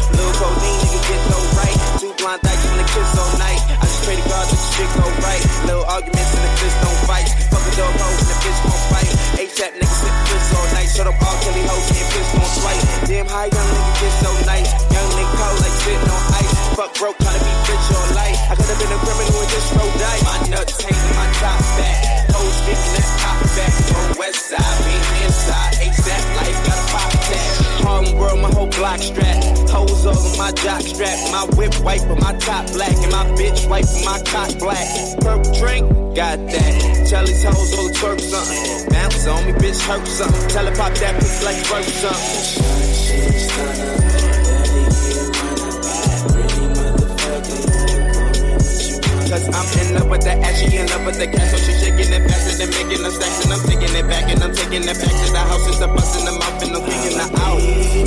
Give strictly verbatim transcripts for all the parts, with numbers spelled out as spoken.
Little codeine, nigga get no right. Two blind dykes wanna kiss all night. I just pray to God that the shit go right. Little arguments and the fist don't fight. Fuck a dog hoe and the bitch won't fight. A$AP nigga sit piss all night. Shut up all Kelly hoes can't piss on swipe. Damn high young nigga get so nice. Young nigga cold like sitting on ice. Fuck broke tryna be rich all life. I could've been a criminal and just rolled dice. My nuts hanging my top back. Hoes getting that top back. On west side, being inside. A$AP life got a pop tag. Harlem world, my whole block strap. Hoes all on my jock strap. My whip white but my top black. And my bitch white but my cock black. Purple drink, got that. Tell these hoes all twerk something. Bounce on me, bitch, hurt something. Tell her pop that pussy like worth something. Cause I'm in love with that ass, she in love with the cash. So she shaking it faster than making them stacks. And I'm taking it back and I'm taking it back to the house. It's a bust in the mouth and I'm kicking her out.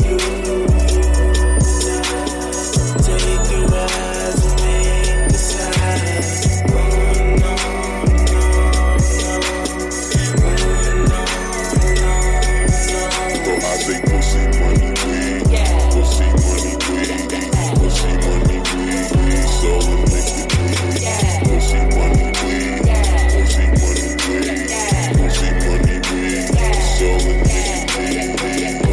Take your eyes and make the side. Oh no, no, no, no, no. I say pussy money weed, yeah. Pussy money weed, pussy money weed, so make it. Pussy money weed, pussy money weed, pussy money weed, so make it weed.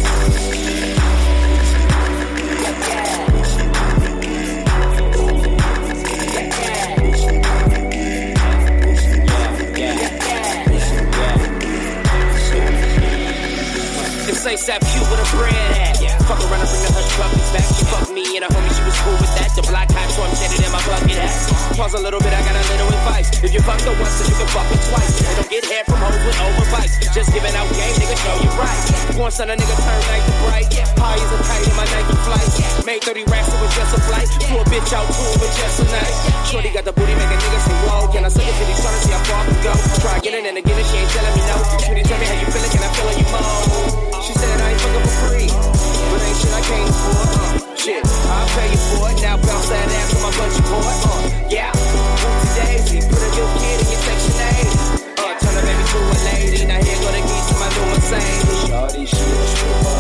It's A$AP cute with a bread hat. Yeah. Fuck around and bring the hush puppies back. She fucked me and a homie, she was cool with that. The black hot so I'm sitting in my bucket hat. Pause a little bit, I got a little advice. If you fuck the once, then you can fuck it twice. And don't get head from hoes with overbites. Just giving out game, nigga, show you right. Once on a nigga turn night to bright. High as a kite in my Nike flight. Made thirty racks, it was just a flight. Flew a bitch out, two with just a night. Shorty got the booty, make a nigga say, whoa. Can I suck it to these trying to see how far I can go? Try again and again and she ain't telling me no. Shorty tell me how you feeling, can I feel you more? She said I ain't fucking for free, but ain't shit I came for. Uh, shit, I'll pay you for it. Now bounce that ass on my bungee cord. Uh, yeah, Bootsy Daisy, put a little kid in your section eight. Uh, turn a baby to a lady. Now here go the geese to my new Mercedes. Shawty, she a stripper.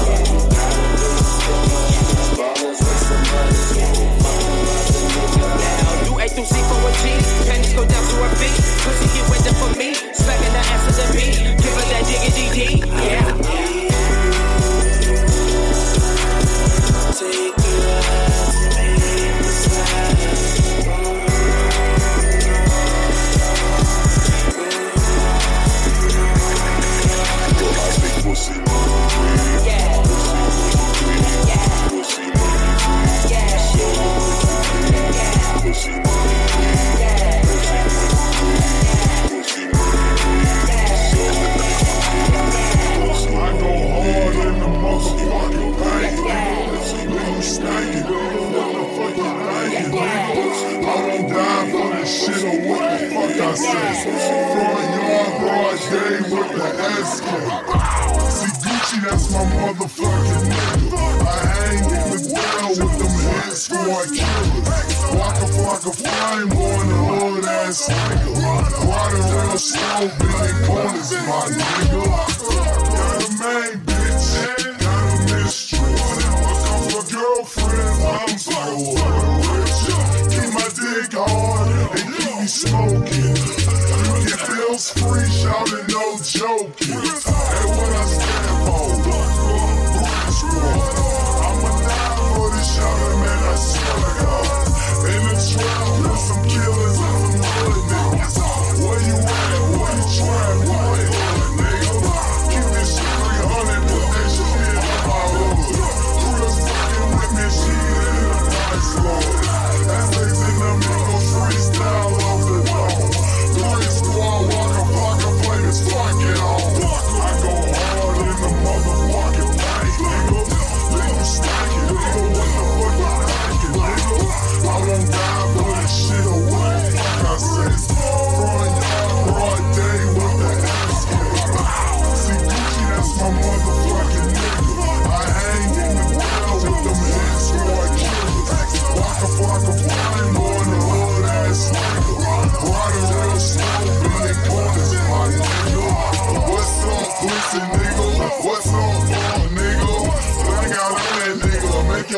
Bubbles with some money. Now do A through C for a G. Pennies go down to her feet. Pussy get wet up for me. Smacking the ass of the beat. Give her that diggity D. Yeah. Take your eyes and make the slide. Well, I think pussy money weed. Yeah. Pussy money weed. Yeah. Pussy money weed. Yeah. Pussy money weed. Yeah. Pussy money weed. So I go hard in the motherfucking paint. You stankin', motherfucking bangin'. I won't die for this shit or what the fuck I say. Front yard, broad day with the S K. See Gucci, that's my motherfucking nigga. I hang in the ground with them head squad killers. Waka flocka flame on the hood ass nigga. Riding real slow, bending corners, my nigga. Got a main bitch, got a mistress. Girlfriend, I'm so rich. Keep my dick hard and keep me smoking. You get bills free, shouting no joking. Hey, what I stand for? British boy. I'm a die for this shouting, man, I swear to God. In the trap with some killers and some hood niggas. Where you at? Where you trying? Where you at, nigga?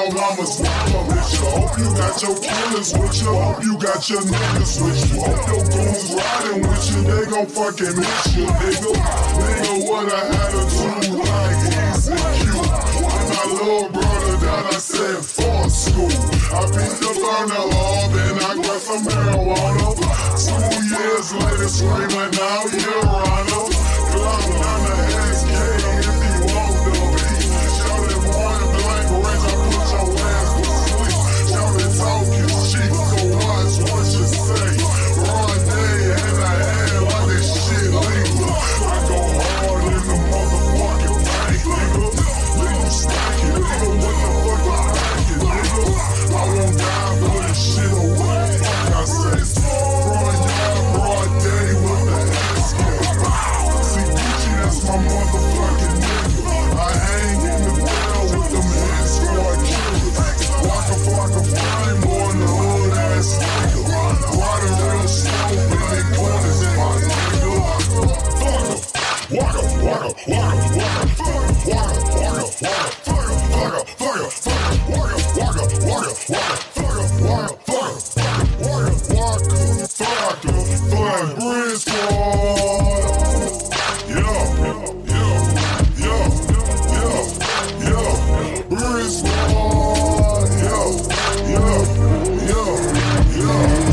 your mama's mama with you. Hope you got your killers with you. Hope you got your niggas with you. Hope your goons riding with you. They gon' fucking miss you, nigga. Nigga, what I had to do like easy Q. When my little brother died, I said for school. I picked up on the hub and I got some marijuana. Two years later, screaming out, Your Honor. Climb down the S K if you want to be. Shout it point blank range, I put your ass to sleep. Shout it talking cheap, so watch what you say. Run day and I had like this shit legal. I go hard in the motherfucking bank, nigga. Legal stacking, nigga. What the fuck you thinking, nigga? I won't die for this shit or what the fuck I say. Front yard, broad day with the ass kick. See Gucci, that's my motherfucking nigga. I hang in the bell with them head squad killers. Waka flocka flame on the hood ass nigga. Riding real slow in they corners, my nigga. Waka, waka, waka, waka, waka, waka, waka, waka, waka, waka, waka, waka, waka, waka, waka, waka, waka, flag bridge squad. Yeah, yeah, yeah, yeah, yeah, bridge squad. Yeah, yeah, yeah, yeah.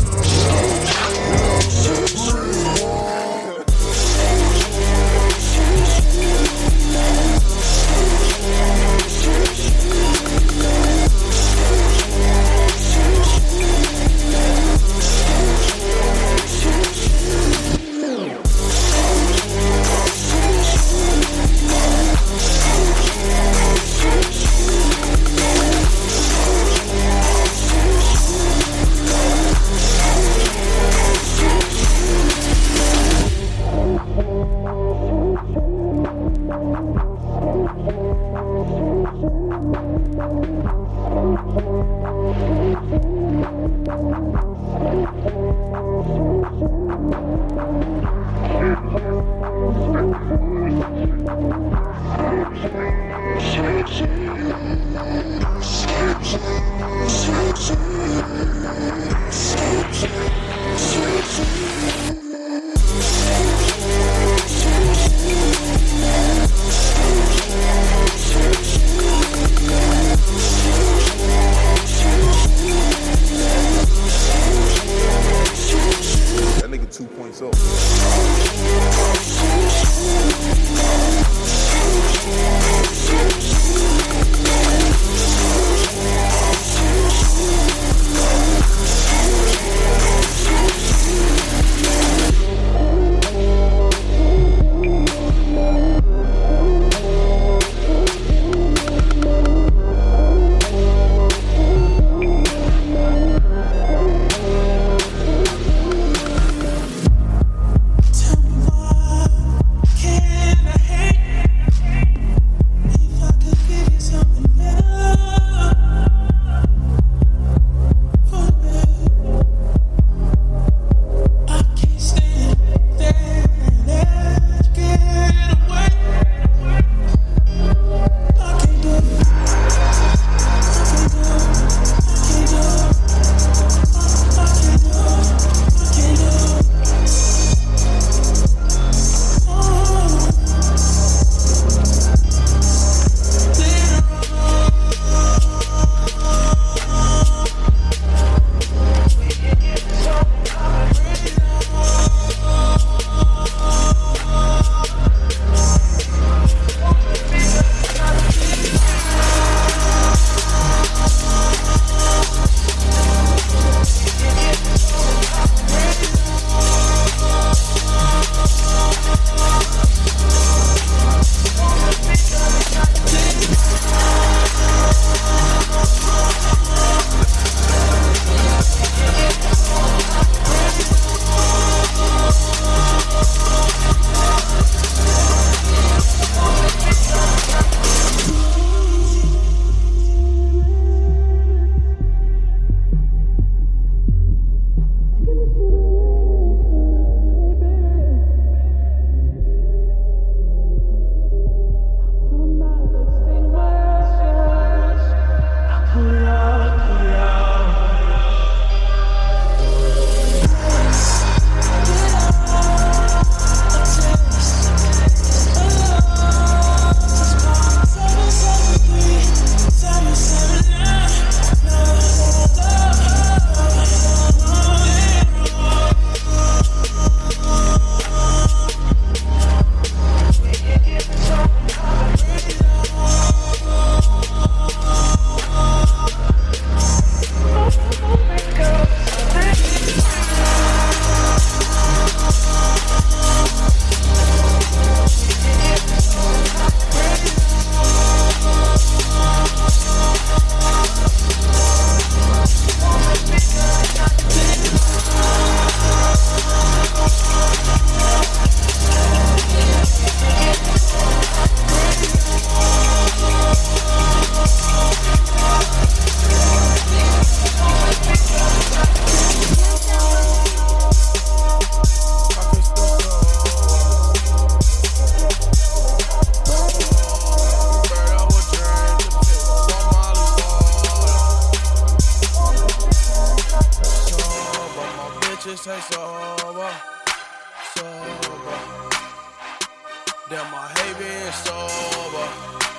say sober, sober. Damn, I hate being sober.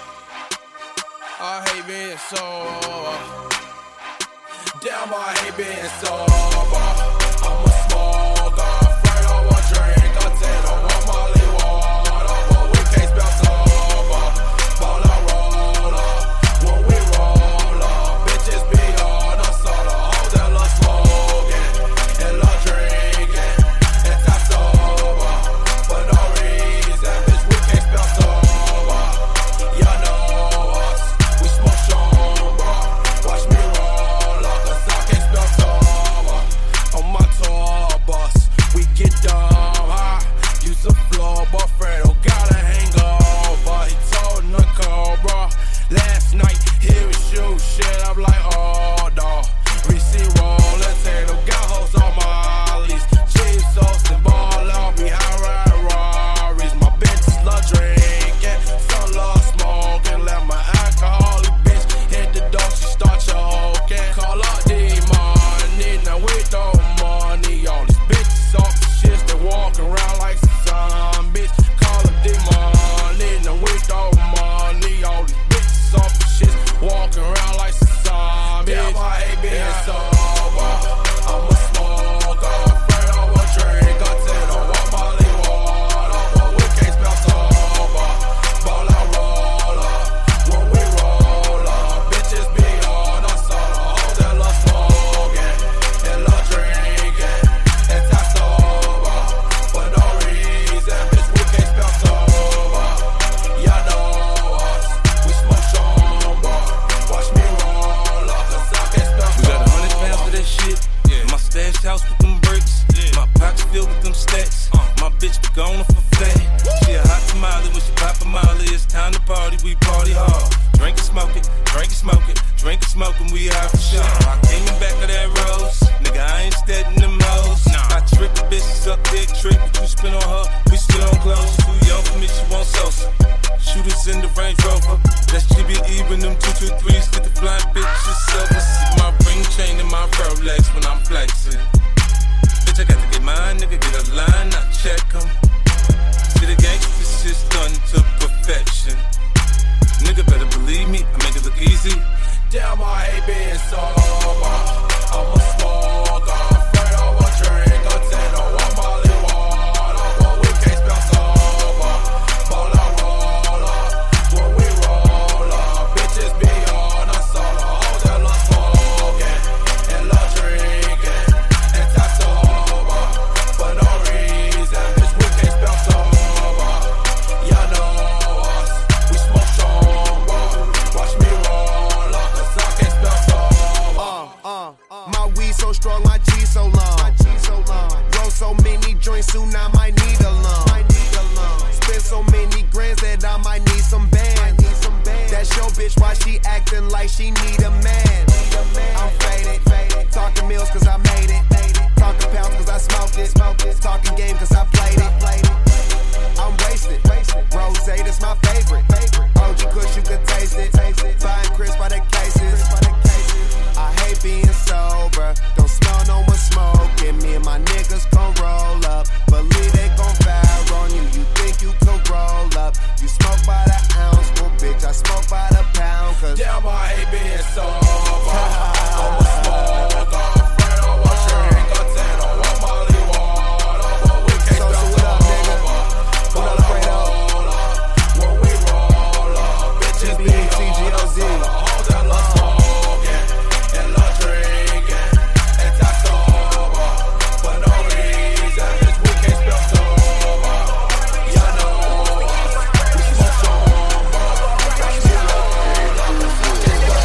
I hate being sober. Damn, I hate being sober. I'm a smoker, afraid I won't drink. I tell I want Molly water, but we can't spell sober. Ball I roll up, when we roll up, bitches be on us all the hoes that love smoking and love drinking and top sober. For no reason, bitch, we can't spell sober. Y'all know us, we smoke somber. Watch me roll up, cause I can't spell sober. On my tour bus, we get dumb high. Use a floor, but Fredo got a hangover. He told Nicole, last night he was shoot shit. I'm like, oh no. Receipt rollin', tato got hoes on my lease. Cheese sauce and ball out me, high ride Rarries. My bitches love drinking, some love smoking. Let my alcoholic bitch hit the door, she start choking. Call up the money, now we throw money. All these bitches off the shits, they walk around like zombies. Call up the money, now we throw money. All these bitches off the shits, walking around like zombies. Damn, I hate being sober. I'm a smoker, afraid I won't drink. I tell I want Molly water, but we can't spell sober. Ball I roll up, when we roll up, bitches be on us all the hoes that love smoking and love drinking and top sober. For no reason, bitch, we can't spell sober. Y'all know us, we smoke somber. Watch me roll up, cause I can't spell We got a hundred sober. pounds of that shit. Yeah. My stash house with them bricks. Yeah. My pockets filled with them stacks. Uh. My bitch be gone for flat. She a hot tamale when she pop a molly. It's time to party, we party hard. Drink and smoke it, drink and smoke it, drink and smoke and we out for sure. I came in back of that rose. Nigga, I ain't steadin' them hoes. Nah. I trick the bitches up, big trick. What you spin on her, we still on clothes. She too young for me, she want Sosa. Shooters in the Range Rover. That she be even them two two threes. Get the flying bitches silver. See my ring chain and my Rolex when I'm flexing. Bitch, I got to get mine, nigga, get a line, I check 'em. See the gangsta shit's done to perfection. Nigga better believe me, I make it look easy. Damn, I hate being sober. I'm a smoker, afraid I won't drink. I tell I want Molly water, but we can't spell sober. Ball I roll up, when we roll up, bitches be on us all the hoes that love smoking and love drinking and top sober. For no reason, bitch, we can't spell sober. Y'all know us, we smoke somber. Watch me roll up, cause I can't spell sober. Uh, uh, uh. My weed so strong, my cheese so long. My cheese so long. Roll so many joints, soon I might need a lung. Might need a lung. Spend so many grands that I might need some bands. Need some bands. That's your bitch, why she acting like she need a man? Need a man. I'm faded, faded. Talking meals cause I made it. Made it. Talking pounds cause I smoked it. Smoked it. Talking game cause I played it. Played it. I'm wasted. wasted. Rose, that's my favorite. favorite. O G Kush, you could taste it. Taste it. Buying Chris by the cases. By the cases. I hate being sober. Don't smell no one smoking. Me and my niggas gon' roll up. Believe they gon' fire on you. You think you could roll up. You smoke by the ounce. Well, bitch, I smoke by the pound. Cause damn, I hate being sober. I'm a smoker, afraid I won't drink. I tell I want Molly water, but we can't So, so spell what up, nigga? sober. What up, Ball I Fredo? roll up, when we roll up, bitches be on us all the hoes that love smoking and love drinking and top sober. For no reason, bitch, we can't spell sober. Y'all know us, we smoke somber. Watch me roll up, cause I can't spell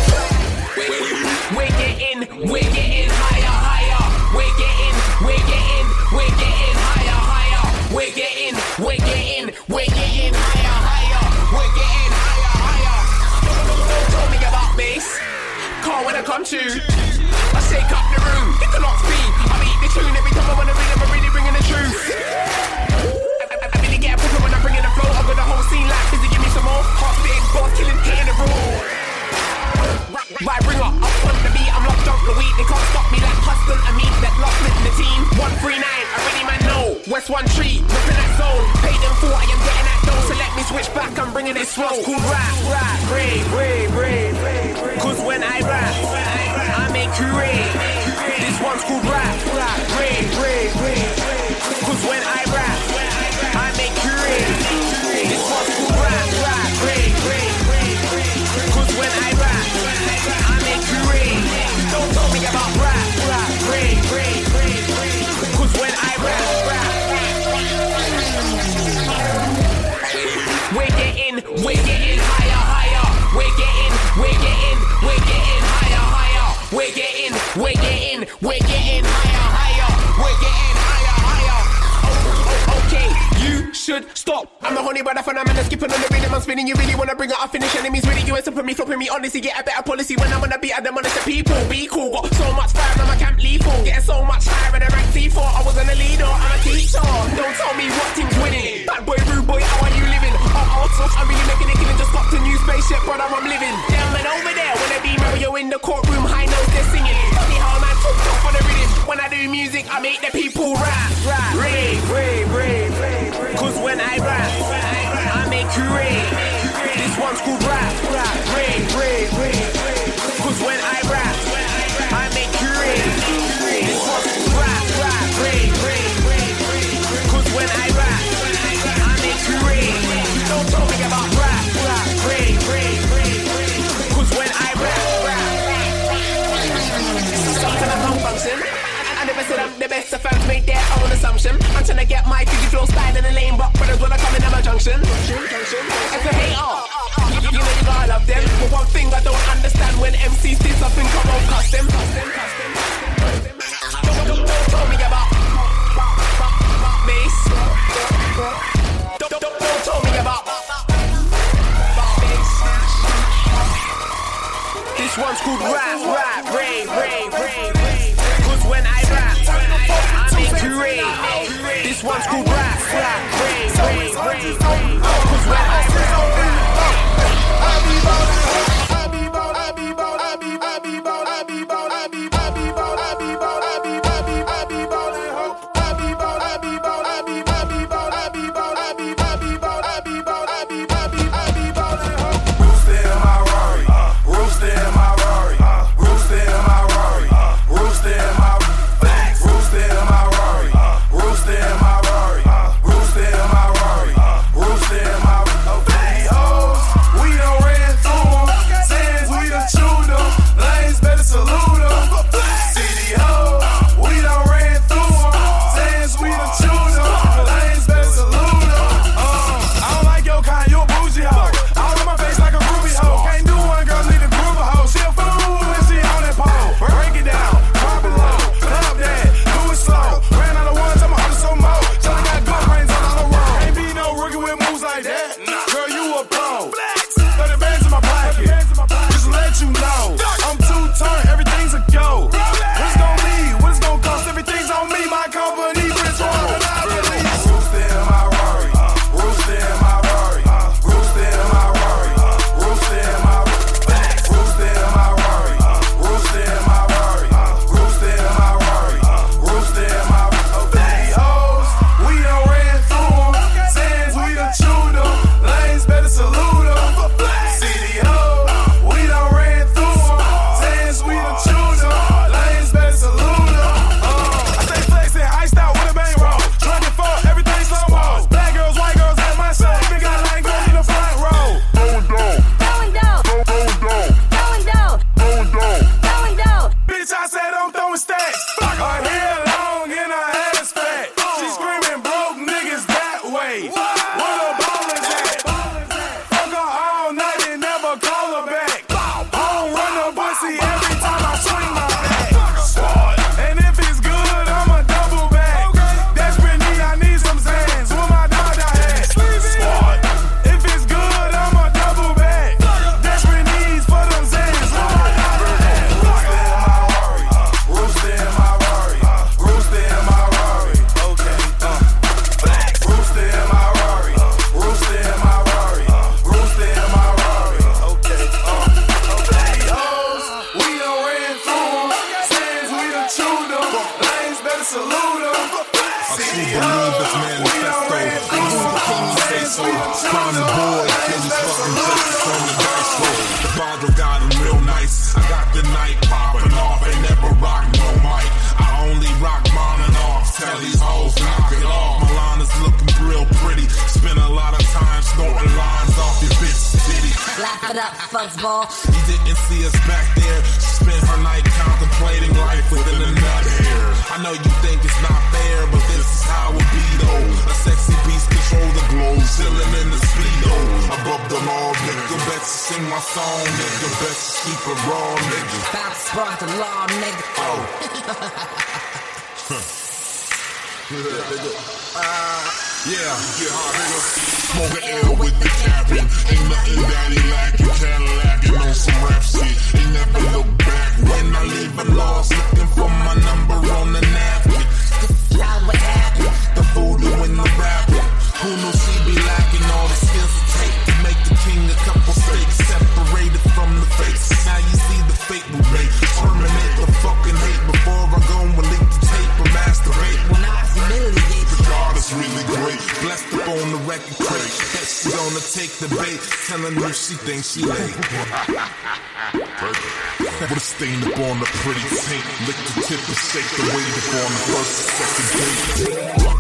sober. We're getting, we're getting higher, higher. We're getting, we're getting, we're getting higher, higher. We're getting, we're getting, we're getting higher, higher. We're getting higher, higher. Don't tell me about this. Car when I come to, I shake up the room. You cannot speak. I beat the tune every time I wanna read. I'm really bringing the truth. I, I, I really get a problem when I'm bringing the flow. I've got the whole scene like, busy, give me some more. Half spitting, boss killing, hitting the room. Right, bring up, up on the beat, I'm locked up the weed, they can't stop me like hustle. Boston, I mean that lost with the team. one three nine, I really man know. West one three, ripping that zone. Pay them for, I am getting that dough. So let me switch back, I'm bringing it slow. Cool rap, rap, rave, rave, rave. Cause when I rap, I make you rave. This one's called rap, rap, rave, rave, rave. Cause when I rap, I make you rave. This one's called rap, rap, rave, rave, rave. Cause when I rap, I make you rave. Don't tell me about rap, rap, rave, rave, rave. Cause when I rap, rap. We're getting, we're getting higher, higher. We're getting, we're getting, we're getting higher, higher. We're getting, we're getting, we're getting higher, higher. We're getting higher, higher. Oh, oh, okay, you should stop. I'm the honey brother for the man that's skipping on the rhythm. I'm spinning. You really wanna bring it up, finish enemies with it. You ain't stopping me, flopping me. Honestly, get a better policy when I'm on the beat. I them honest to people. Be cool, got so much fire, now I can't lethal. Getting so much higher than a rank T four. I wasn't a leader, I'm a teacher. Don't tell me what team's winning. Bad boy, rude boy, how are you living? I'm out, I'm really making it killing. Just got a new spaceship, brother, I'm living. Down and over there, when I be Mario in the courtroom, high notes they're singing. Funny how man talk talk for the rhythm. When I do music, I make the people rap, rap, rave, rave, rave, rave. Cause when I rap, I make you rave. This one's called rap, rap, rave, rave, rave. Cause when I rap, I make you rave. This one's called rap, rap, rave, rave, rave. Cause when I rap, I make you rave. Don't tell me about rap, rap, rave, rave, rave. Cause when I rap, rap. Something I don't function. I never said I'm the best, the fans made their own assumption. I'm trying to get my figgy flow style in the lane, but brothers when I come in, I'm a junction. If a hater, you, you know you gotta love them. But one thing I don't understand when M Cs did something, come on, custom. Don't, don't, don't tell me about bass. Don't, don't, don't tell me about bass. This one's called rap, rap, rave, rave, rave. Cause when I rap, I make you rave. This one's called rap, rap, rave, rave, rave. Cause when I rap, I be ballin', I be ballin', I be ballin', I be, I be ballin', I be ballin', I be, I be ballin', I be ballin', I be, I be, I be ballin', ho. I be ballin', I be ballin', I be, I be ballin', I be ballin', I be, I be ballin', I be ballin', I be, I be, I be ballin', ho. Rooster in my Rari, Rooster in my Rari, Rooster in my Rari, Rooster in my Rooster in my Rari, Rooster in my Rari, Rooster in my Rari, Rooster in my okay. Hoes, we done ran through them, sands we done chewed them, lanes better salute them. City hoes, we done ran through them, sands we done chewed them, lanes better salute them. Uh, I don't like your kind, you a bougie hoe. All in my face like a groovy hoe. Can't do one girl, need a groove a hoe. She a fool when she on that pole. Break it down, drop it low, clap that, do it slow. Ran out of ones, I'm a hundred so more. Till I got good brains on all the road. Ain't be no rookie with moves like that. Girl, you a pro. thirty bands in my pocket, just let you know. I'm two-turned, everything's a go. What's gon' lead, what's gon' cost, everything's on me. My company, Prince Royal, and I believe. Rooster in my Rari, Rooster in my Rari, Rooster in my Rari, Rooster in my Rooster in my Rari, Rooster in my Rari, Rooster in my Rari, Rooster in my okay. Hoes, we done ran through them, sands we done chewed them, lanes better salute them. City hoes, we done ran through them, sands we done chewed them, lanes better salute them. Uh, I stay flexing, iced out with a bang roll, twenty four, everything slow mo. Black girls, white girls at my show, even got line girls in the front row. Going down, Going down, going down, going down, going down. going down. Bitch, I said I'm throwing stacks. Her hair long and her ass fat. She screaming broke niggas that way. Where the ballers at? Fuck her all night and never call her back. I don't run the pussy every time I swing my back. And if it's good, I'm a double back. Desperately, I need some Zans. With my dog I had. If it's good, I'm a double back. Desperate needs for them Zans. With my dog I had. Rooster in my Rari, Rooster in my Rari, okay, uh, Rooster in my Rari, Rooster in my Rari, Rooster in my Rari, okay, uh, okay. Hoes, we bugs ball. You didn't see us back there. She spent her night contemplating life within a nut hair. I know you think it's not fair, but this is how it be though. A sexy beast control the globe, chillin' in the speedo. Above the law, nigga, best to sing my song, nigga, best to keep it raw, nigga. About to spark the law, nigga. Oh. Yeah, nigga. Uh, yeah, get hot, nigga. Smoking air with the captain. Ain't nothing daddy lacking. Cadillacing on some rap shit. Ain't never look back when I leave a loss. Looking for my number on the napkin. This is how it happened. The voodoo in the rapper. Who knew she be lacking all the skills it take to make the king a couple steaks separated from the face. Now you see the fate we make. Terminate the fucking hate before I go and leak the tape or masturbate. When I humiliate the God is really great. Blessed up on the record crate. That she gonna take the bait. Telling her she thinks she late. With a stain up on the pretty taint. Lick the tip and shake the weight up on the first and second date.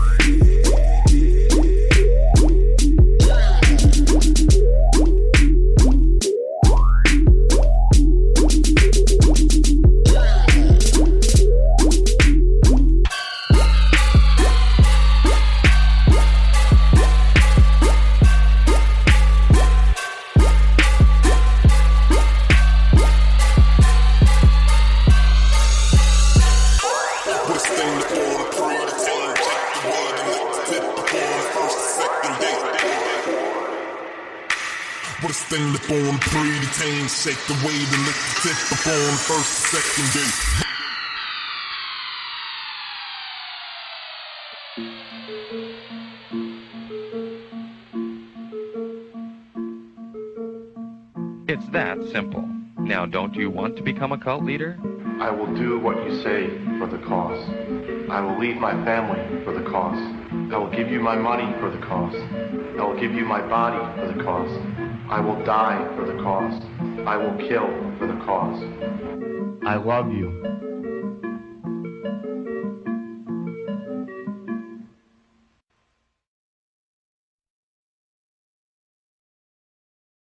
Thing up on the pre-detained, shake the weight and lick the tip up on the first and second date. It's that simple. Now, don't you want to become a cult leader? I will do what you say for the cause. I will leave my family for the cause. I will give you my money for the cause. I will give you my body for the cause. I will die for the cause. I will kill for the cause. I love you.